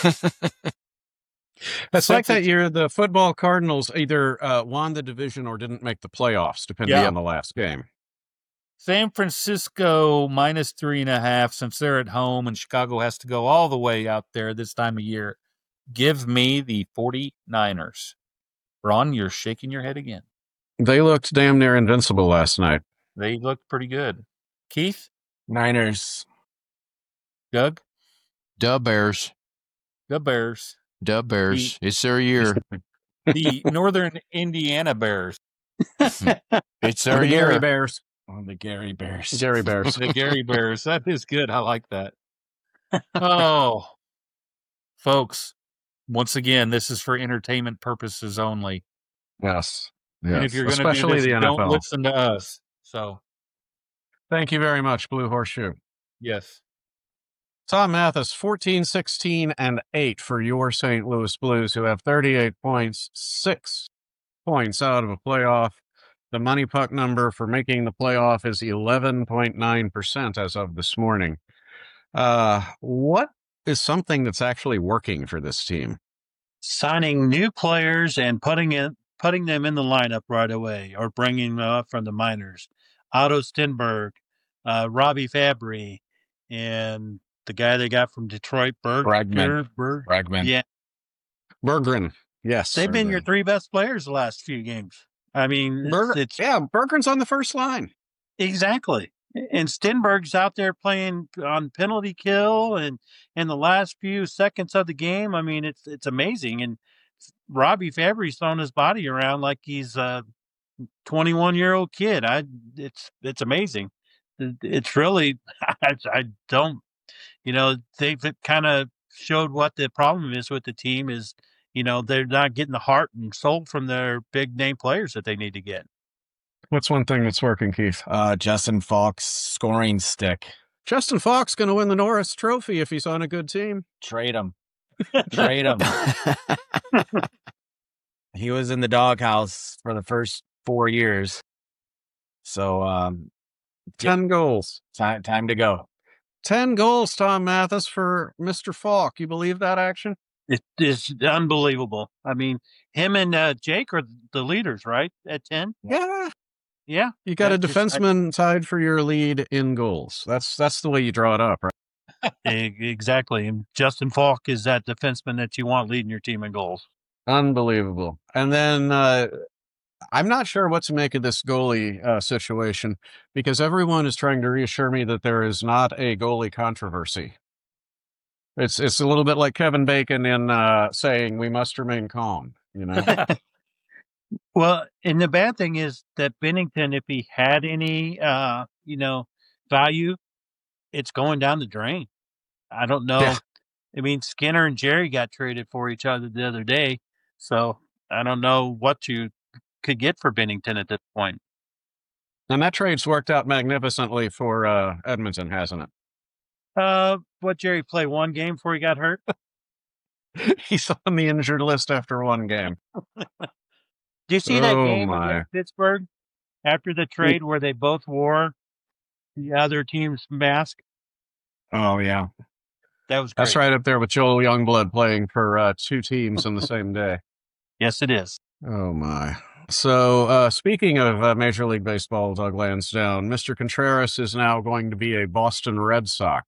That's like that year the football Cardinals either won the division or didn't make the playoffs, depending on the last game. San Francisco -3.5 since they're at home, and Chicago has to go all the way out there this time of year. Give me the 49ers. Ron, you're shaking your head again. They looked damn near invincible last night. They looked pretty good. Keith? Niners. Doug? Dub Bears. The Bears. Dub Bears. It's their year. The Northern Indiana Bears. It's their The year. Gary Bears. Oh, the Gary Bears. Gary Bears. The Gary Bears. That is good. I like that. Oh, folks, once again, this is for entertainment purposes only. Yes. And if you're going to especially do this, the NFL. don't listen to us. So, Thank you very much, Blue Horseshoe. yes. Tom Mathis, 14, 16, and 8 for your St. Louis Blues, who have 38 points, 6 points out of a playoff. The money puck number for making the playoff is 11.9% as of this morning. What is something that's actually working for this team? Signing new players and putting them in the lineup right away, or bringing them up from the minors. Otto Stenberg, Robbie Fabry, and the guy they got from Detroit, Bregman. Yeah, Berggren. Yes. they've been your 3 best players the last few games. I mean, it's Berggren's on the first line. exactly. And Stenberg's out there playing on penalty kill and in the last few seconds of the game. I mean, it's amazing. And Robbie Fabry's throwing his body around like he's a 21-year-old kid. It's amazing. It's really I don't, they've kind of showed what the problem is with the team is, they're not getting the heart and soul from their big name players that they need to get. What's one thing that's working, Keith? Justin Falk's scoring stick. Justin Falk's going to win the Norris Trophy if he's on a good team. Trade him. Trade him. He was in the doghouse for the first 4 years. So 10 goals. time to go. 10 goals, Tom Mathis, for Mr. Falk. You believe that action? It is unbelievable. I mean, him and Jake are the leaders, right? At 10. Yeah. Yeah. You got a That's just- defenseman tied for your lead in goals. That's the way you draw it up, right? Exactly. And Justin Falk is that defenseman that you want leading your team in goals. Unbelievable. And then I'm not sure what to make of this goalie situation because everyone is trying to reassure me that there is not a goalie controversy. It's a little bit like Kevin Bacon in saying we must remain calm, you know? Well, and the bad thing is that Bennington, if he had any, value, it's going down the drain. I don't know. Yeah. I mean, Skinner and Jerry got traded for each other the other day, so I don't know what you could get for Bennington at this point. And that trade's worked out magnificently for Edmonton, hasn't it? What Jerry play one game before he got hurt? He's on the injured list after one game. Do you see that Oh, game my. against Pittsburgh after the trade where they both wore the other team's mask? Oh yeah. That was great. That's right up there with Joel Youngblood playing for two teams in the same day. Yes, it is. Oh, my. So, speaking of Major League Baseball, Doug Lansdowne, Mr. Contreras is now going to be a Boston Red Sox.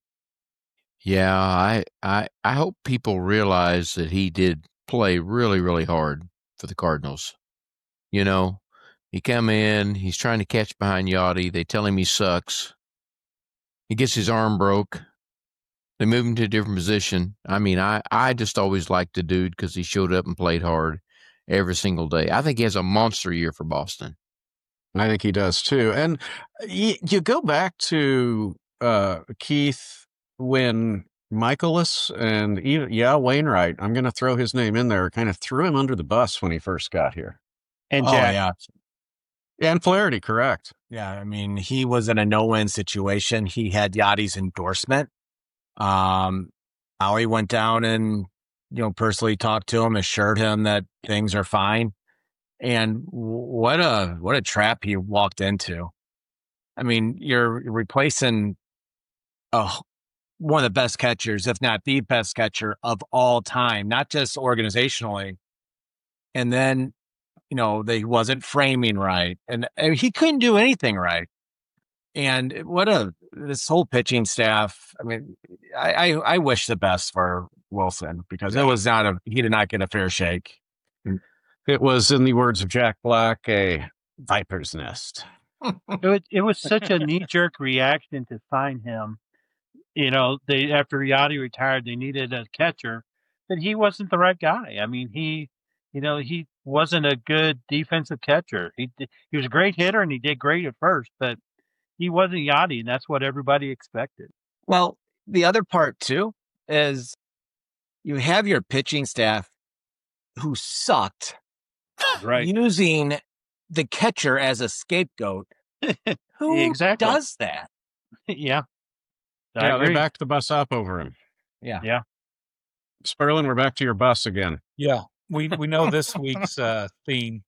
Yeah, I hope people realize that he did play really, really hard for the Cardinals. You know, he come in, he's trying to catch behind Yachty. They tell him he sucks. He gets his arm broke. They move him to a different position. I mean, I just always liked the dude because he showed up and played hard every single day. I think he has a monster year for Boston. I think he does too. And you go back to Keith when Michaelis and Wainwright, I'm going to throw his name in there, kind of threw him under the bus when he first got here. And Oh Jack, yeah. And Flaherty, correct. Yeah, I mean, he was in a no-win situation. He had Yachty's endorsement. Howie went down and, personally talked to him, assured him that things are fine. And what a trap he walked into. I mean, you're replacing one of the best catchers, if not the best catcher of all time, not just organizationally. And then, they wasn't framing right. And he couldn't do anything right. And this whole pitching staff. I mean, I wish the best for Wilson because he did not get a fair shake. It was, in the words of Jack Black, a viper's nest. it was such a knee-jerk reaction to sign him. After Yachty retired, they needed a catcher, but he wasn't the right guy. I mean, he wasn't a good defensive catcher. He was a great hitter and he did great at first, but he wasn't Yachty, and that's what everybody expected. Well, the other part too is you have your pitching staff who sucked, Right. using the catcher as a scapegoat. Who Exactly. does that? Yeah. Yeah, they backed the bus up over him. Yeah. Sperlin, we're back to your bus again. Yeah, we know this week's theme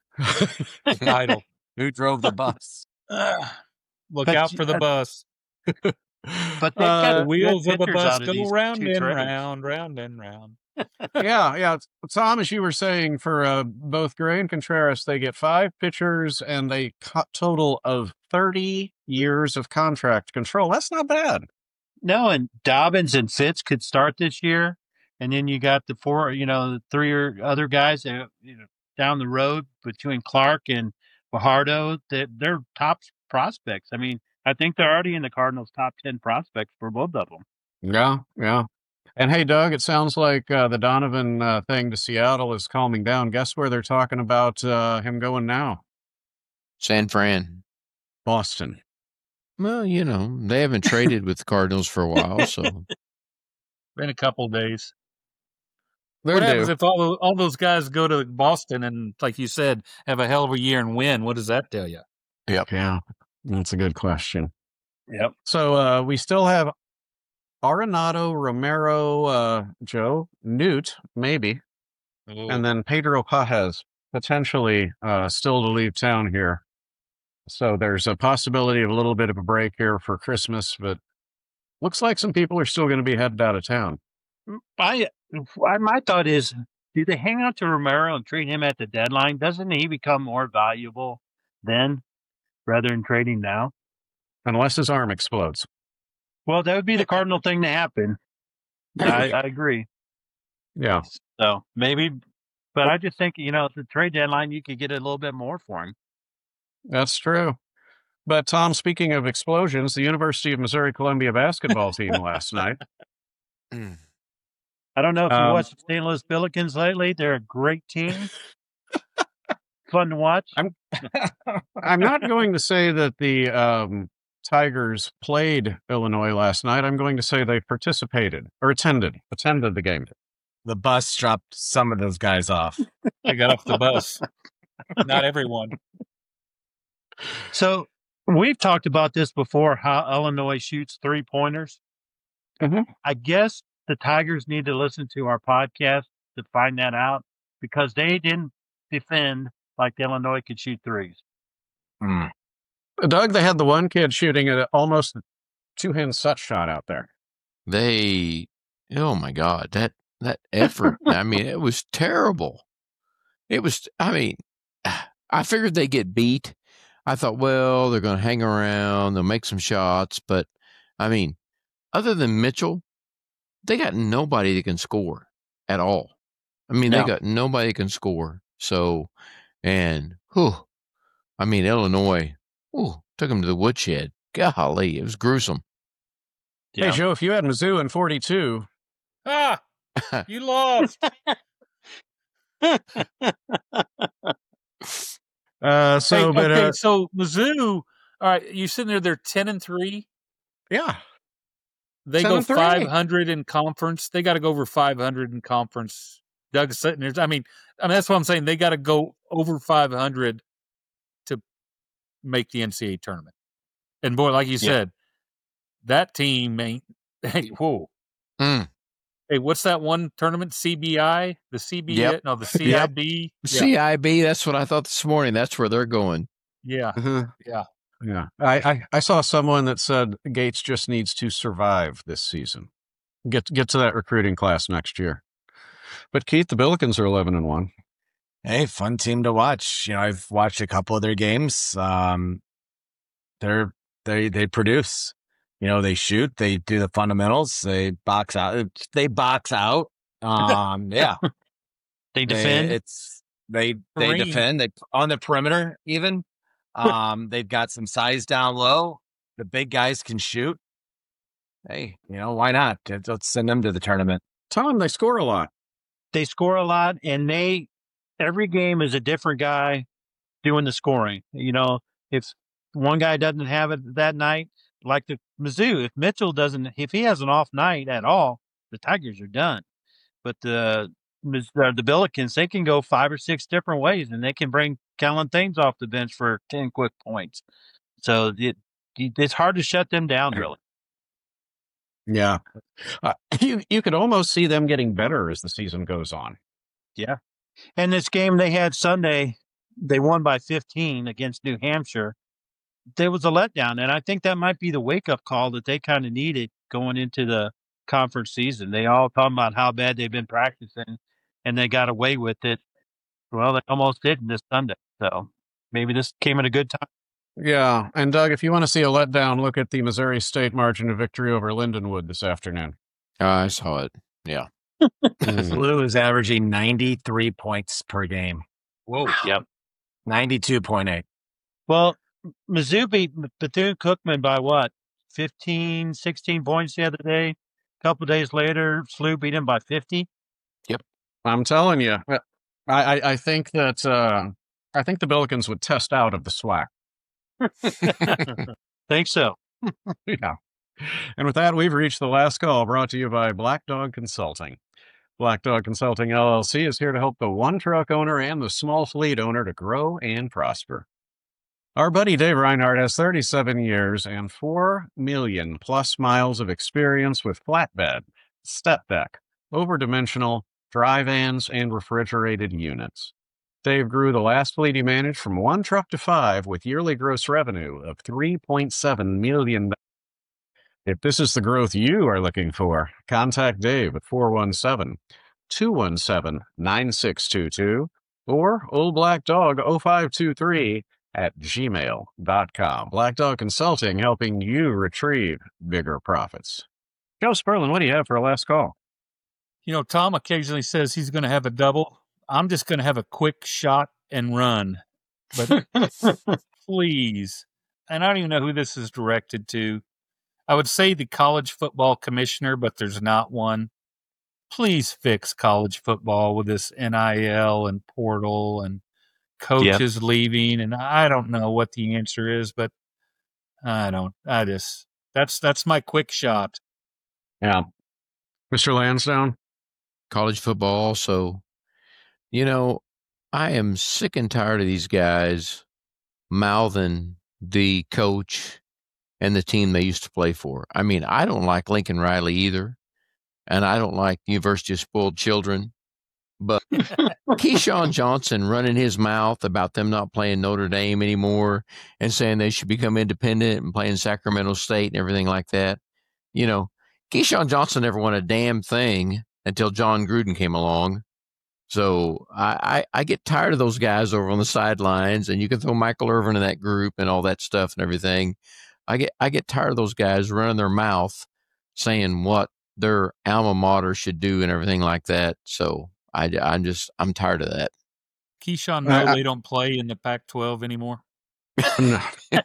title. Who drove the bus? Look But out for the bus. But they've got The wheels good of the pitchers bus out of go these round two and trades. round, round and round. Yeah. Tom, as you were saying, for both Gray and Contreras, they get 5 pitchers and a total of 30 years of contract control. That's not bad. No, and Dobbins and Fitz could start this year, and then you got the 3 other guys that, down the road between Clark and Fajardo. That they're top prospects. I mean, I think they're already in the Cardinals' top 10 prospects for both of them. Yeah. And hey, Doug, it sounds like the Donovan thing to Seattle is calming down. Guess where they're talking about him going now? San Fran. Boston. Well, they haven't traded with the Cardinals for a while, so Been a couple days. They're What happens due. if all those guys go to Boston and, like you said, have a hell of a year and win? What does that tell you? Yeah, that's a good question. Yep. So we still have Arenado, Romero, Joe, Newt, maybe, and then Pedro Pajes. potentially still to leave town here. So there's a possibility of a little bit of a break here for Christmas, but looks like some people are still going to be headed out of town. My thought is, do they hang on to Romero and trade him at the deadline? Doesn't he become more valuable then rather than trading now? Unless his arm explodes. Well, that would be the cardinal thing to happen. I agree. Yeah. So maybe, but I just think, at the trade deadline, you could get a little bit more for him. That's true. But Tom, speaking of explosions, the University of Missouri-Columbia basketball team last night. I don't know if you watched the St. Louis Billikens lately. They're a great team. Fun to watch. I'm not going to say that the Tigers played Illinois last night. I'm going to say they participated or attended the game. The bus dropped some of those guys off. I got off the bus. Not everyone. So we've talked about this before, how Illinois shoots 3-pointers. Mm-hmm. I guess the Tigers need to listen to our podcast to find that out, because they didn't defend like Illinois could shoot threes. Doug, they had the one kid shooting at almost two-hand set shot out there. Oh my God, that effort. I mean, it was terrible. I figured they'd get beat. I thought, well, they're going to hang around, they'll make some shots, but I mean, other than Mitchell, they got nobody that can score at all. I mean, they got nobody that can score. So, Illinois, took them to the woodshed. Golly, it was gruesome. Hey, Joe, if you had Mizzou in 42. You lost. So Mizzou, all right, you sitting there, they're 10-3. Yeah. They go 500 in conference. They got to go over 500 in conference. Doug's sitting there. I mean, that's what I'm saying. They got to go over 500 to make the NCAA tournament. And boy, like you said, that team ain't. Hey, whoa. Hey, what's that one tournament? CBI? The CBI? Yep. No, the CIB. CIB, that's what I thought this morning. That's where they're going. Yeah. Yeah. I saw someone that said Gates just needs to survive this season. Get to that recruiting class next year. But Keith, the Billikens are 11-1. Hey, fun team to watch. I've watched a couple of their games. They produce. They shoot, they do the fundamentals, they box out. Yeah. They defend. They defend. They on the perimeter even. They've got some size down low. The big guys can shoot. Hey, why not? Let's send them to the tournament. Tom, they score a lot. They score a lot, and every game is a different guy doing the scoring. If one guy doesn't have it that night, like the Mizzou, if he has an off night at all, the Tigers are done. But the Billikens, they can go 5 or 6 different ways, and they can bring Kellen Thames off the bench for 10 quick points. So it's hard to shut them down, really. Yeah. You could almost see them getting better as the season goes on. Yeah. And this game they had Sunday, they won by 15 against New Hampshire. There was a letdown, and I think that might be the wake-up call that they kind of needed going into the conference season. They all talking about how bad they've been practicing, and they got away with it. Well, they almost didn't this Sunday, so maybe this came at a good time. Yeah, and Doug, if you want to see a letdown, look at the Missouri State margin of victory over Lindenwood this afternoon. I saw it, yeah. Blue is averaging 93 points per game. Whoa. Yep. 92.8. Well, Mizzou beat Bethune-Cookman by what? 15, 16 points the other day. A couple of days later, SLU beat him by 50. Yep. I'm telling you, I think that the Billikens would test out of the SWAC. Think so. Yeah. And with that, we've reached the last call, brought to you by Black Dog Consulting. Black Dog Consulting LLC is here to help the one truck owner and the small fleet owner to grow and prosper. Our buddy Dave Reinhardt has 37 years and 4 million plus miles of experience with flatbed, step deck, overdimensional, dry vans, and refrigerated units. Dave grew the last fleet he managed from 1 truck to 5 with yearly gross revenue of $3.7 million. If this is the growth you are looking for, contact Dave at 417-217-9622 or oldblackdog0523@gmail.com. Black Dog Consulting, helping you retrieve bigger profits. Joe Sperlin, what do you have for a last call? Tom occasionally says he's going to have a double. I'm just going to have a quick shot and run. But please, and I don't even know who this is directed to. I would say the college football commissioner, but there's not one. Please fix college football with this NIL and portal and coaches leaving. And I don't know what the answer is, but that's my quick shot. Yeah. Mr. Lansdowne? College football also. I am sick and tired of these guys mouthing the coach and the team they used to play for. I mean, I don't like Lincoln Riley either, and I don't like University of Spoiled Children. But Keyshawn Johnson running his mouth about them not playing Notre Dame anymore and saying they should become independent and playing Sacramento State and everything like that. Keyshawn Johnson never won a damn thing until John Gruden came along. So I get tired of those guys over on the sidelines, and you can throw Michael Irvin in that group and all that stuff and everything. I get tired of those guys running their mouth saying what their alma mater should do and everything like that. So I'm tired of that. Keyshawn, no, they don't play in the Pac-12 anymore. No.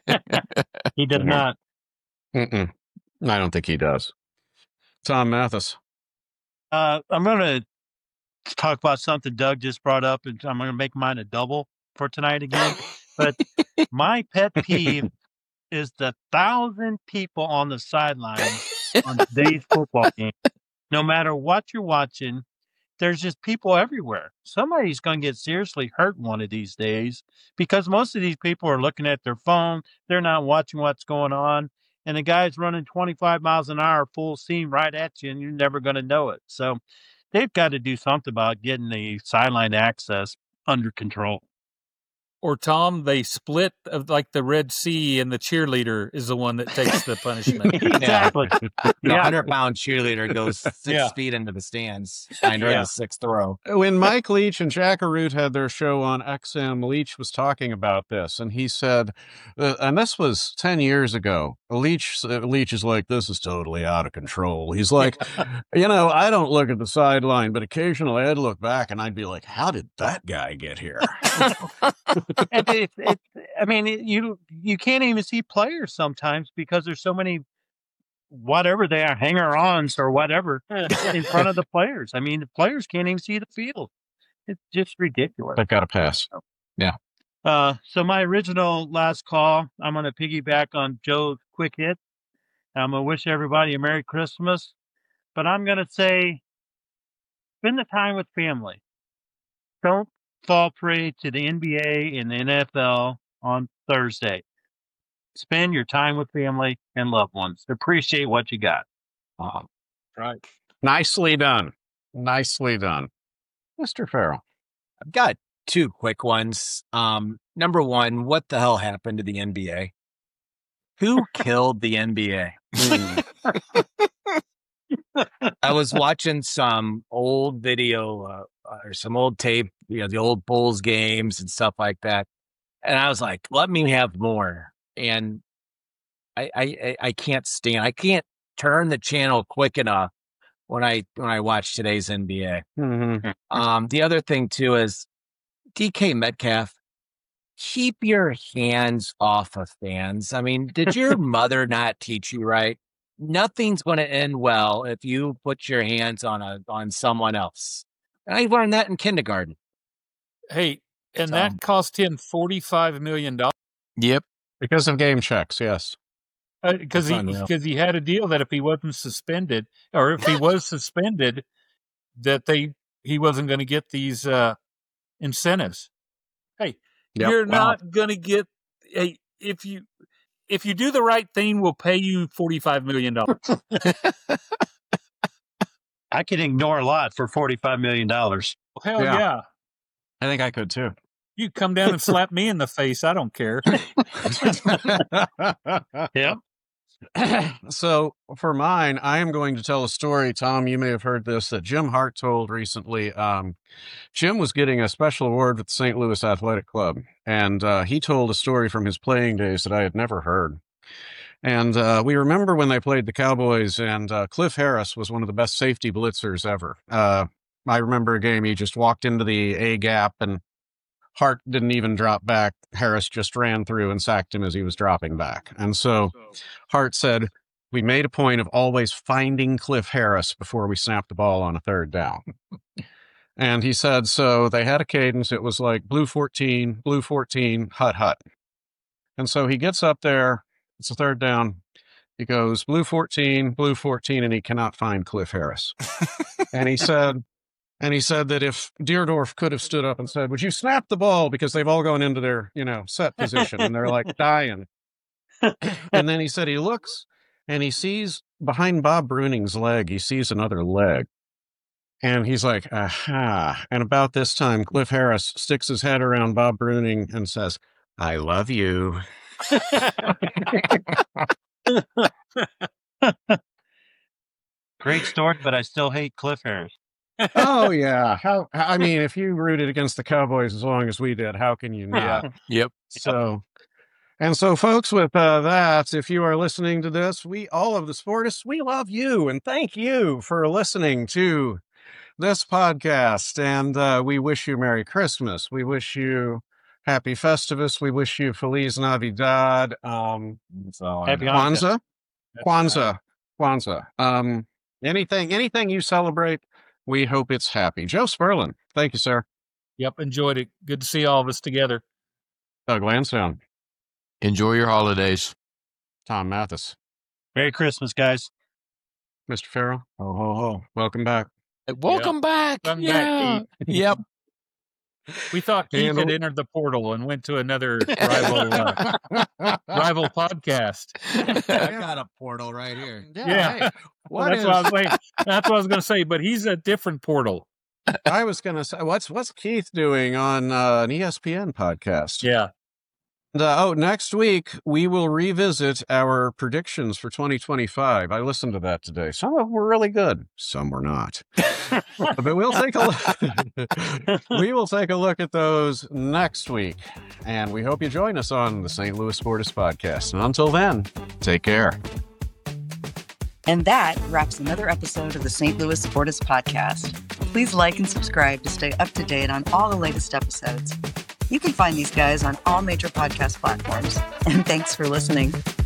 He does not. I don't think he does. Tom Mathis. I'm going to talk about something Doug just brought up, and I'm going to make mine a double for tonight again. But my pet peeve is the 1,000 people on the sideline on today's football game. No matter what you're watching, there's just people everywhere. Somebody's going to get seriously hurt one of these days because most of these people are looking at their phone. They're not watching what's going on. And the guy's running 25 miles an hour full steam right at you, and you're never going to know it. So they've got to do something about getting the sideline access under control. Or, Tom, they split like the Red Sea, and the cheerleader is the one that takes the punishment. Exactly. The 100-pound cheerleader goes 6 feet into the stands under the sixth row. When Mike Leach and Jack Arute had their show on XM, Leach was talking about this, and he said, and this was 10 years ago, Leach is like, this is totally out of control. He's like, I don't look at the sideline, but occasionally I'd look back and I'd be like, how did that guy get here? You can't even see players sometimes because there's so many, whatever they are, hanger-ons or whatever in front of the players. I mean, the players can't even see the field. It's just ridiculous. They've got to pass. Yeah. So my original last call, I'm going to piggyback on Joe's quick hit. I'm going to wish everybody a Merry Christmas, but I'm going to say, spend the time with family. Don't fall prey to the NBA and the NFL on Thursday. Spend your time with family and loved ones. Appreciate what you got. Right. Nicely done. Nicely done. Mr. Farrell. I've got 2 quick ones. Number one, what the hell happened to the NBA? Who killed the NBA? I was watching some old video or some old tape, the old Bulls games and stuff like that. And I was like, let me have more. And I can't stand, I can't turn the channel quick enough when I watch today's NBA. Mm-hmm. The other thing too is DK Metcalf, keep your hands off of fans. I mean, did your mother not teach you right? Nothing's going to end well if you put your hands on someone else. I learned that in kindergarten. Hey, and that cost him $45 million. Yep. Because of game checks, yes. Because he had a deal that if he wasn't suspended, or if he was suspended, that he wasn't going to get these incentives. Hey, you're not going to get. Hey, if you do the right thing, we'll pay you $45 million. I can ignore a lot for $45 million. Hell yeah. I think I could too. You come down and slap me in the face. I don't care. Yep. So for mine, I am going to tell a story. Tom, you may have heard this, that Jim Hart told recently. Jim was getting a special award with the St. Louis Athletic Club, and he told a story from his playing days that I had never heard. And we remember when they played the Cowboys, and Cliff Harris was one of the best safety blitzers ever. I remember a game he just walked into the A gap, and Hart didn't even drop back. Harris just ran through and sacked him as he was dropping back. And so Hart said, we made a point of always finding Cliff Harris before we snapped the ball on a third down. And he said, so they had a cadence. It was like blue 14, hut, hut. And so he gets up there. It's a third down. He goes, blue 14, and he cannot find Cliff Harris. And he said that if Deerdorf could have stood up and said, would you snap the ball? Because they've all gone into their, set position and they're like dying. And then he said he looks and he sees behind Bob Bruning's leg, he sees another leg. And he's like, aha. And about this time, Cliff Harris sticks his head around Bob Bruning and says, I love you. Great story, but I still hate Cliff Harris. Oh yeah. If you rooted against the Cowboys as long as we did, how can you not? Yep. So folks, with that, if you are listening to this, all of the Sportists, we love you and thank you for listening to this podcast. And we wish you Merry Christmas. We wish you Happy Festivus. We wish you Feliz Navidad. Happy Kwanzaa. Anything you celebrate, we hope it's happy. Joe Sperlin, thank you, sir. Yep, enjoyed it. Good to see all of us together. Doug Lansdowne. Enjoy your holidays. Tom Mathis. Merry Christmas, guys. Mr. Farrell. Ho, ho, ho. Welcome back. Welcome back. Welcome yeah. back, Yep. We thought Keith had entered the portal and went to another rival podcast. I got a portal right here. Yeah. Hey, That's what I was going to say, but he's a different portal. I was going to say, what's Keith doing on an ESPN podcast? Yeah. Next week, we will revisit our predictions for 2025. I listened to that today. Some of them were really good. Some were not. But we'll take a look. We will take a look at those next week. And we hope you join us on the St. Louis Sportists Podcast. And until then, take care. And that wraps another episode of the St. Louis Sportists Podcast. Please like and subscribe to stay up to date on all the latest episodes. You can find these guys on all major podcast platforms. And thanks for listening.